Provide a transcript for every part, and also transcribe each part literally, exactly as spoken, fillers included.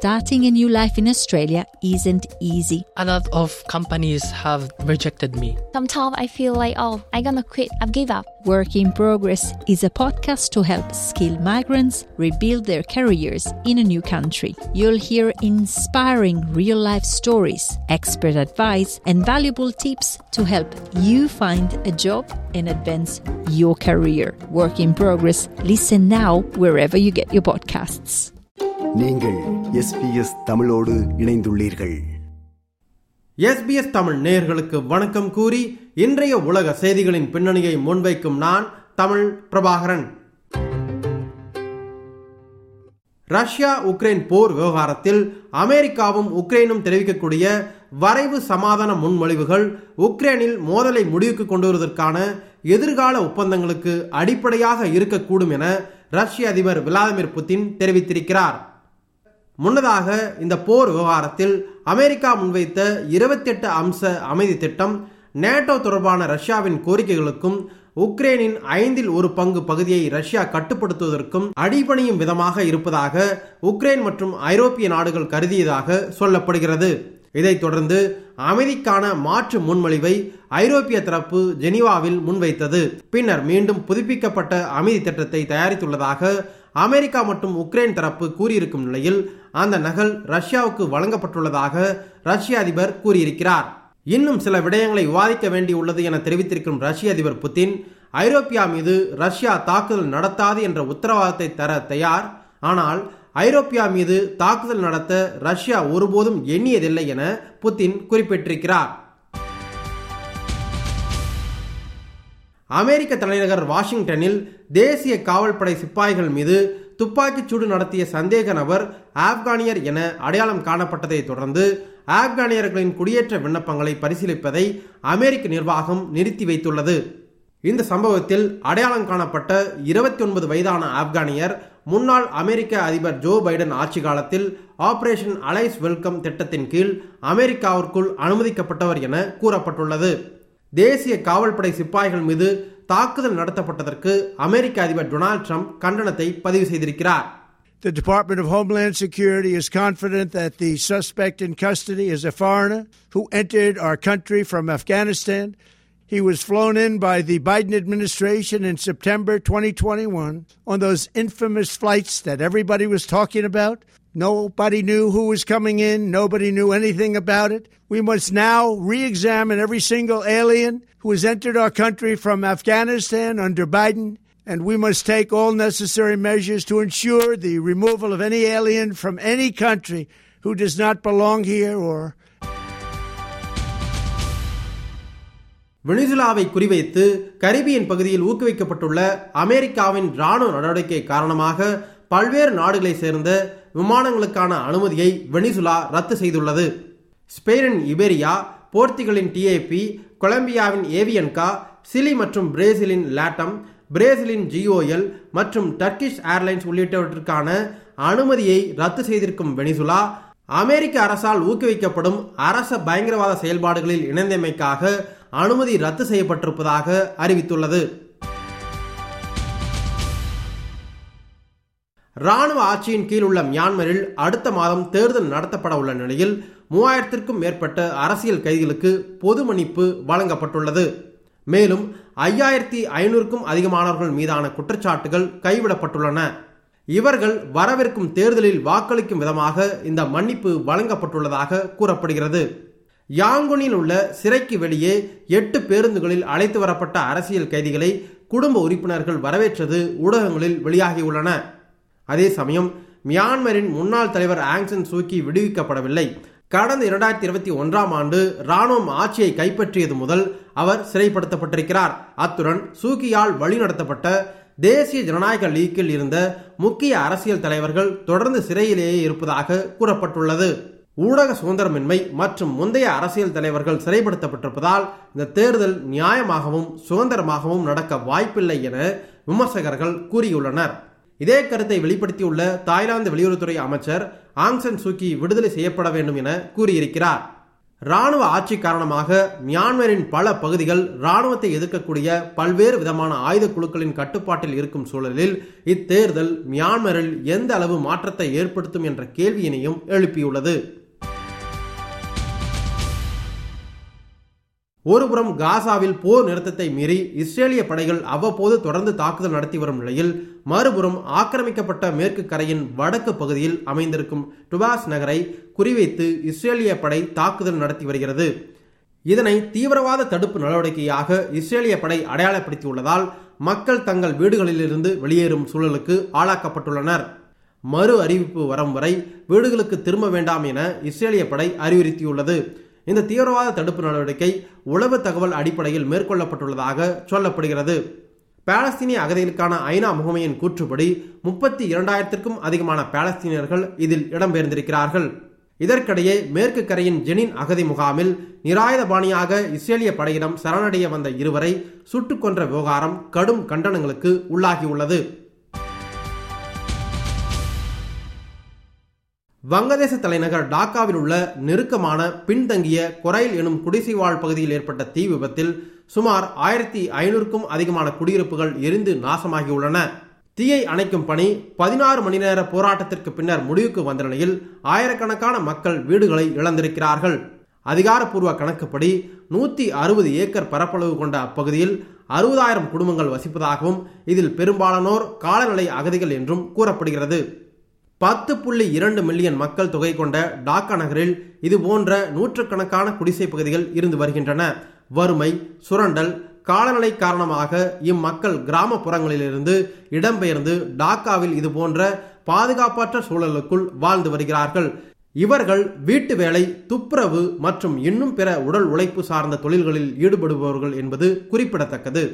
starting a new life in Australia isn't easy. A lot of companies have rejected me. Sometimes I feel like, oh, I'm gonna quit, I've given up. Work in Progress is a podcast to help skilled migrants rebuild their careers in a new country. You'll hear inspiring real-life stories, expert advice, and valuable tips to help you find a job and advance your career. Work in Progress. Listen now wherever you get your podcasts. நீங்கள் S B S தமிழோடு இணைந்துள்ளீர்கள். S B S Tamil நேயர்களுக்கு வணக்கம் கூறி இன்றைய உலக செய்திகளின் பின்னணியை முன்வைக்கும் நான் தமிழ் பிரபாகரன். ரஷ்யா உக்ரைன் போர் விவகாரத்தில் அமெரிக்காவும் உக்ரைனும் தெரிவிக்கக்கூடிய வரைவு சமாதான முன்மொழிவுகள் உக்ரைனில் மோதலை முடிவுக்கு கொண்டு வருவதற்கான எதிர்கால ஒப்பந்தங்களுக்கு அடிப்படையாக இருக்கக்கூடும் என ரஷ்ய அதிபர் விளாடிமிர் புதின் தெரிவித்திருக்கிறார். முன்னதாக இந்த போர் விவகாரத்தில் அமெரிக்கா முன்வைத்த இருபத்தி எட்டு அம்ச அமைதி திட்டம் நேட்டோ தொடர்பான ரஷ்யாவின் கோரிக்கைகளுக்கும் உக்ரைனின் ஐந்தில் ஒரு பங்கு பகுதியை ரஷ்யா கட்டுப்படுத்துவதற்கும் அடிபணியும் விதமாக இருப்பதாக உக்ரைன் மற்றும் ஐரோப்பிய நாடுகள் கருதியதாக சொல்லப்படுகிறது. இதைத் தொடர்ந்து அமைதிக்கான மாற்று முன்மொழிவை ஐரோப்பிய தரப்பு ஜெனீவாவில் முன்வைத்தது. பின்னர் மீண்டும் புதுப்பிக்கப்பட்ட அமைதி திட்டத்தை தயாரித்துள்ளதாக அமெரிக்கா மற்றும் உக்ரைன் தரப்பு கூறியிருக்கும் நிலையில் அந்த நகல் ரஷ்யாவுக்கு வழங்கப்பட்டுள்ளதாக ரஷ்ய அதிபர் கூறியிருக்கிறார். இன்னும் சில விடயங்களை விவாதிக்க வேண்டியுள்ளது என தெரிவித்திருக்கும் ரஷ்ய அதிபர் புதின் ஐரோப்பியா மீது ரஷ்யா தாக்குதல் நடத்தாது என்ற உத்தரவாதத்தை தர தயார், ஆனால் ஐரோப்பியா மீது தாக்குதல் நடத்த ரஷ்யா ஒருபோதும் எண்ணியதில்லை என புதின் குறிப்பிட்டிருக்கிறார். அமெரிக்க தலைநகர் வாஷிங்டனில் தேசிய காவல்படை சிப்பாய்கள் மீது துப்பாக்கிச் சூடு நடத்திய சந்தேக நபர் ஆப்கானியர் என அடையாளம் காணப்பட்டதை தொடர்ந்து ஆப்கானியர்களின் குடியேற்ற விண்ணப்பங்களை பரிசீலிப்பதை அமெரிக்க நிர்வாகம் நிறுத்தி வைத்துள்ளது. இந்த சம்பவத்தில் அடையாளம் காணப்பட்ட இருபத்தி ஒன்பது வயதான ஆப்கானியர் முன்னாள் அமெரிக்க அதிபர் ஜோ பைடன் ஆட்சி காலத்தில் ஆபரேஷன் அலைஸ் வெல்கம் திட்டத்தின் கீழ் அமெரிக்காவிற்குள் அனுமதிக்கப்பட்டவர் என கூறப்பட்டுள்ளது. தேசிய காவல்படை சிப்பாய்கள் மீது தாக்குதல் நடத்தப்பட்டதற்கு அமெரிக்க அதிபர் டொனால்ட் ட்ரம்ப் கண்டனத்தை பதிவு செய்திருக்கிறார். The Department of Homeland Security is confident that the suspect in custody is a foreigner who entered our country from Afghanistan. He was flown in by the Biden administration in September twenty twenty-one on those infamous flights that everybody was talking about. Nobody knew who was coming in. Nobody knew anything about it. We must now re-examine every single alien who has entered our country from Afghanistan under Biden, and we must take all necessary measures to ensure the removal of any alien from any country who does not belong here or வெனிசுலாவை குறிவைத்து Caribbean பகுதியில் ஊக்குவிக்கப்பட்டுள்ள அமெரிக்காவின் ராணுவ நடவடிக்கை காரணமாக பல்வேறு நாடுகளை சேர்ந்த விமானங்களுக்கான அனுமதியை வெனிசுலா ரத்து செய்துள்ளது. ஸ்பெயினின் இபேரியா, போர்த்துகலின் டிஏபி, கொலம்பியாவின் ஏவியன்கா, சிலி மற்றும் பிரேசிலின் லாட்டம், பிரேசிலின் ஜிஓஎல் மற்றும் டர்க்கிஷ் ஏர்லைன்ஸ் உள்ளிட்டவற்றிற்கான அனுமதியை ரத்து செய்திருக்கும் வெனிசுலா அமெரிக்க அரசால் ஊக்குவிக்கப்படும் அரச பயங்கரவாத செயல்பாடுகளில் இணைந்தமைக்காக அனுமதி ரத்து செய்யப்பட்டிருப்பதாக அறிவித்துள்ளது. ராணுவ ஆட்சியின் கீழ் உள்ள மியான்மரில் அடுத்த மாதம் தேர்தல் நடத்தப்பட உள்ள நிலையில் மூவாயிரத்திற்கும் மேற்பட்ட அரசியல் கைதிகளுக்கு பொது மன்னிப்பு வழங்கப்பட்டுள்ளது. மேலும் ஐயாயிரத்தி ஐநூறுக்கும் அதிகமானவர்கள் மீதான குற்றச்சாட்டுகள் கைவிடப்பட்டுள்ளன. இவர்கள் வரவிருக்கும் தேர்தலில் வாக்களிக்கும் விதமாக இந்த மன்னிப்பு வழங்கப்பட்டுள்ளதாக கூறப்படுகிறது. யாங்குனில் உள்ள சிறைக்கு வெளியே எட்டு பேருந்துகளில் அழைத்து வரப்பட்ட அரசியல் கைதிகளை குடும்ப உறுப்பினர்கள் வரவேற்றது ஊடகங்களில் வெளியாகியுள்ளன. அதே சமயம் மியான்மரின் முன்னாள் தலைவர் ஆங் சான் சூகி விடுவிக்கப்படவில்லை. கடந்த இரண்டாயிரத்தி இருபத்தி ஒன்றாம் ஆண்டு ராணுவம் ஆட்சியை கைப்பற்றியது முதல் அவர் சிறைப்படுத்தப்பட்டிருக்கிறார். அத்துடன் சூகியால் வழிநடத்தப்பட்ட தேசிய ஜனநாயக லீக்கில் இருந்த முக்கிய அரசியல் தலைவர்கள் தொடர்ந்து சிறையிலேயே இருப்பதாக கூறப்பட்டுள்ளது. ஊடக சுதந்திரமின்மை மற்றும் முந்தைய அரசியல் தலைவர்கள் சிறைப்படுத்தப்பட்டிருப்பதால் இந்த தேர்தல் நியாயமாகவும் சுதந்திரமாகவும் நடக்க வாய்ப்பில்லை என விமர்சகர்கள் கூறியுள்ளனர். இதே கருத்தை வெளிப்படுத்தியுள்ள தாய்லாந்து வெளியுறவுத்துறை அமைச்சர் ஆங் சான் சூகி விடுதலை செய்யப்பட வேண்டும் என கூறியிருக்கிறார். இராணுவ ஆட்சி காரணமாக மியான்மரின் பல பகுதிகள் இராணுவத்தை எதிர்க்கக்கூடிய பல்வேறு விதமான ஆயுத குழுக்களின் கட்டுப்பாட்டில் இருக்கும் சூழலில் இத்தேர்தல் மியான்மரில் எந்த அளவு மாற்றத்தை ஏற்படுத்தும் என்ற கேள்வியினையும் எழுப்பியுள்ளது. ஒருபுறம் காசாவில் போர் நிறுத்தத்தை மீறி இஸ்ரேலிய படைகள் அவ்வப்போது தொடர்ந்து தாக்குதல் நடத்தி வரும் நிலையில், மறுபுறம் ஆக்கிரமிக்கப்பட்ட மேற்கு கரையின் வடக்கு பகுதியில் அமைந்திருக்கும் டுபாஸ் நகரை குறிவைத்து இஸ்ரேலிய படை தாக்குதல் நடத்தி வருகிறது. இதனை தீவிரவாத தடுப்பு நடவடிக்கையாக இஸ்ரேலிய படை அடையாளப்படுத்தியுள்ளதால் மக்கள் தங்கள் வீடுகளிலிருந்து வெளியேறும் சூழலுக்கு ஆளாக்கப்பட்டுள்ளனர். மறு அறிவிப்பு வரும் வரை வீடுகளுக்கு திரும்ப வேண்டாம் என இஸ்ரேலிய படை அறிவுறுத்தியுள்ளது. இந்த தீவிரவாத தடுப்பு நடவடிக்கை உளவு தகவல் அடிப்படையில் மேற்கொள்ளப்பட்டுள்ளதாக சொல்லப்படுகிறது. பாலஸ்தீனிய அகதிகளுக்கான ஐநா முகமையின் கூற்றுப்படி முப்பத்தி இரண்டாயிரத்திற்கும் அதிகமான பாலஸ்தீனியர்கள் இதில் இடம்பெயர்ந்திருக்கிறார்கள். இதற்கிடையே மேற்கு கரையின் ஜெனின் அகதி முகாமில் நிராயுதபாணியாக இஸ்ரேலிய படையிடம் சரணடைய வந்த இருவரை சுட்டுக் கொன்ற விவகாரம் கடும் கண்டனங்களுக்கு உள்ளாகியுள்ளது. வங்கதேச தலைநகர் டாக்காவில் உள்ள நெருக்கமான பின்தங்கிய கொரைல் எனும் குடிசை வாழ் பகுதியில் ஏற்பட்ட தீ விபத்தில் சுமார் ஆயிரத்தி ஐநூறுக்கும் அதிகமான குடியிருப்புகள் எரிந்து நாசமாகியுள்ளன. தீயை அணைக்கும் பணி பதினாறு மணி நேர போராட்டத்திற்கு பின்னர் முடிவுக்கு வந்த நிலையில் ஆயிரக்கணக்கான மக்கள் வீடுகளை இழந்திருக்கிறார்கள். அதிகாரப்பூர்வ கணக்குப்படி நூத்தி அறுபது ஏக்கர் பரப்பளவு கொண்ட அப்பகுதியில் அறுபதாயிரம் குடும்பங்கள் வசிப்பதாகவும் இதில் பெரும்பாலானோர் காலநிலை அகதிகள் என்றும் கூறப்படுகிறது. பத்து புள்ளி இரண்டு மில்லியன் மக்கள் தொகை கொண்ட டாக்கா நகரில் இது போன்ற நூற்றுக்கணக்கான குடிசை பகுதிகள் இருந்து வருகின்றன. வறுமை, சுரண்டல், காலநிலை காரணமாக இம்மக்கள் கிராமப்புறங்களிலிருந்து இடம்பெயர்ந்து டாக்காவில் இது போன்ற பாதுகாப்பற்ற சூழலுக்குள் வாழ்ந்து வருகிறார்கள். இவர்கள் வீட்டு வேலை, துப்புரவு மற்றும் இன்னும் பிற உடல் உழைப்பு சார்ந்த தொழில்களில் ஈடுபடுபவர்கள் என்பது குறிப்பிடத்தக்கது.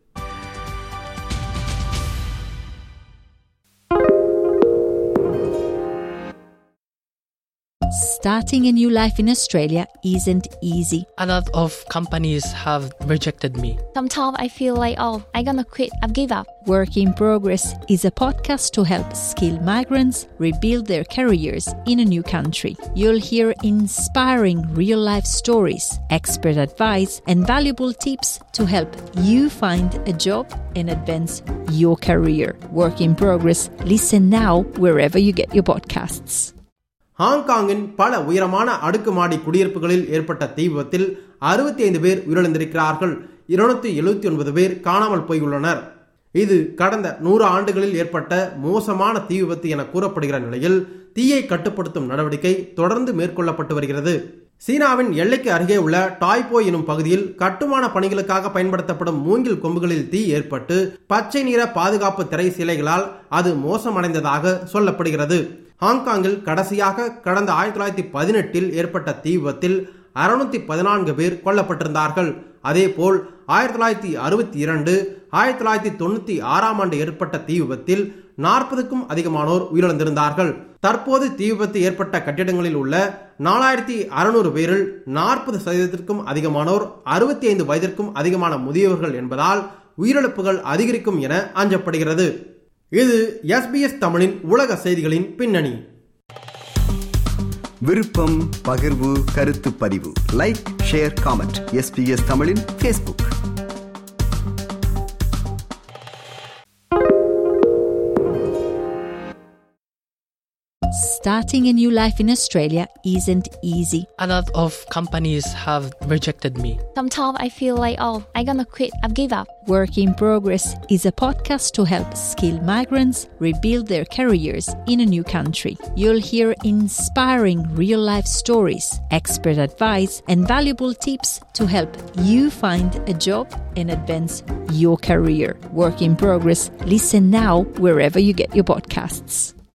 Starting a new life in Australia isn't easy. A lot of companies have rejected me. Sometimes I feel like, oh, I'm gonna quit, I've give up. Work in Progress is a podcast to help skilled migrants rebuild their careers in a new country. You'll hear inspiring real-life stories, expert advice, and valuable tips to help you find a job and advance your career. Work in Progress. Listen now wherever you get your podcasts. ஹாங்காங்கின் பல உயரமான அடுக்குமாடி குடியிருப்புகளில் ஏற்பட்ட தீ விபத்தில் அறுபத்தி ஐந்து பேர் உயிரிழந்திருக்கிறார்கள். இருநூத்தி எழுபத்தி ஒன்பது பேர் காணாமல் போயுள்ளனர். இது கடந்த நூறு ஆண்டுகளில் ஏற்பட்ட மோசமான தீ விபத்து என கூறப்படுகிற நிலையில் தீயை கட்டுப்படுத்தும் நடவடிக்கை தொடர்ந்து மேற்கொள்ளப்பட்டு வருகிறது. சீனாவின் எல்லைக்கு அருகே உள்ள டாய்போ எனும் பகுதியில் கட்டுமான பணிகளுக்காக பயன்படுத்தப்படும் மூங்கில் கொம்புகளில் தீ ஏற்பட்டு பச்சை நிற பாதுகாப்பு திரை சிலைகளால் அது மோசமடைந்ததாக சொல்லப்படுகிறது. ஹாங்காங்கில் கடைசியாக கடந்த ஆயிரத்தி தொள்ளாயிரத்தி பதினெட்டில் ஏற்பட்ட தீ விபத்தில் அறுநூத்தி பதினான்கு பேர் கொல்லப்பட்டிருந்தார்கள். அதேபோல் ஆயிரத்தி தொள்ளாயிரத்தி அறுபத்தி இரண்டு ஆயிரத்தி தொள்ளாயிரத்தி தொண்ணூத்தி ஆறாம் ஆண்டு ஏற்பட்ட தீ விபத்தில் நாற்பதுக்கும் அதிகமானோர் உயிரிழந்திருந்தார்கள். தற்போது தீ விபத்து ஏற்பட்ட கட்டிடங்களில் உள்ள நாலாயிரத்தி அறுநூறு பேரில் நாற்பது சதவீதத்திற்கும் அதிகமானோர் அறுபத்தி ஐந்து வயதிற்கும் அதிகமான முதியவர்கள் என்பதால் உயிரிழப்புகள் அதிகரிக்கும் என அஞ்சப்படுகிறது. இது எஸ்பிஎஸ் தமிழின் உலக செய்திகளின் பின்னணி. விருப்பம், பகிர்வு, கருத்து பதிவு, லைக், ஷேர், காமெண்ட். எஸ்பிஎஸ் தமிழின் Facebook. Starting a new life in Australia isn't easy. A lot of companies have rejected me. Sometimes I feel like, oh, I'm gonna quit, I've give up. Work in Progress is a podcast to help skilled migrants rebuild their careers in a new country. You'll hear inspiring real-life stories, expert advice, and valuable tips to help you find a job and advance your career. Work in Progress. Listen now wherever you get your podcasts.